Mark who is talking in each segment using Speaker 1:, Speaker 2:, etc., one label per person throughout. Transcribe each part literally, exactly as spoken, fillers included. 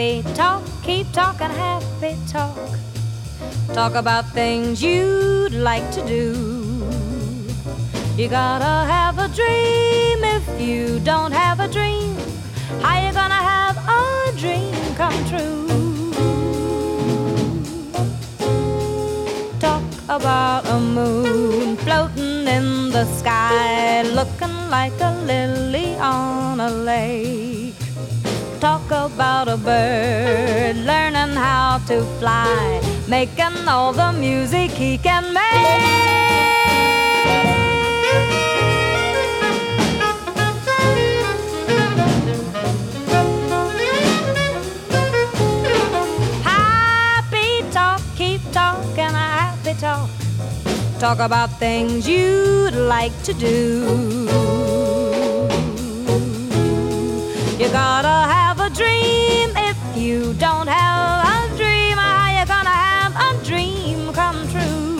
Speaker 1: happy talk. Keep talking happy talk. Talk about things you'd like to do. You gotta have a dream. If you don't have a dream, how you gonna have a dream come true? Talk about a moon floating in the sky, looking like a lily on a lake. Talk about a bird learning how to fly, making all the music he can make. Talk. Talk about things you'd like to do. You gotta have a dream. If you don't have a dream, how you gonna have a dream come true?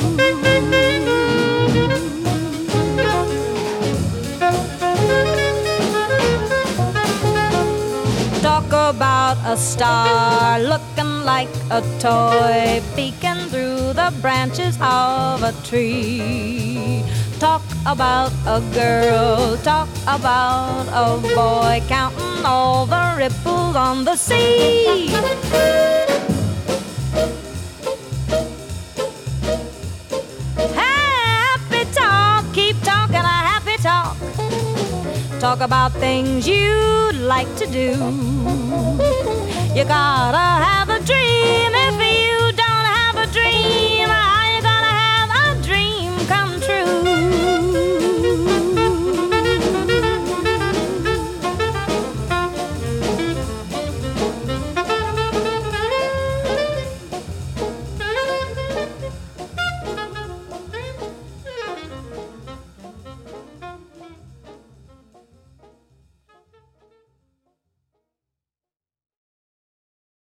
Speaker 1: Talk about a star looking like a toy, peeking through the branches of a tree. Talk about a girl, talk about a boy, counting all the ripples on the sea. Happy talk, keep talking a happy talk. Talk about things you'd like to do. You gotta have a dream. If